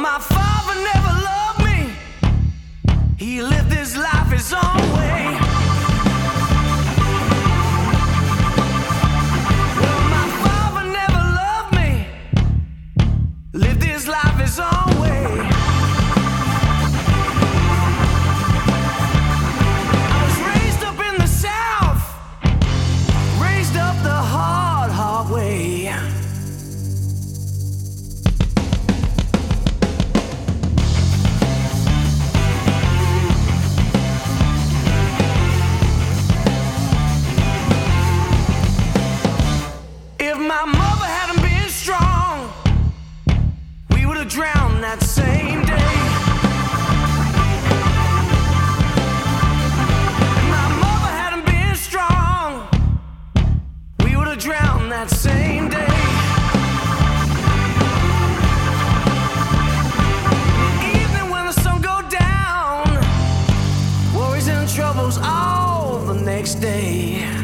my father never loved me. He lived his life his own way. Well, my father never loved me. Lived his life his own way. I was raised up in the South, raised up the hard way. If my mother hadn't been strong, we would have drowned that same day. If my mother hadn't been strong, we would have drowned that same day. Evening when the sun go down, worries and troubles all the next day.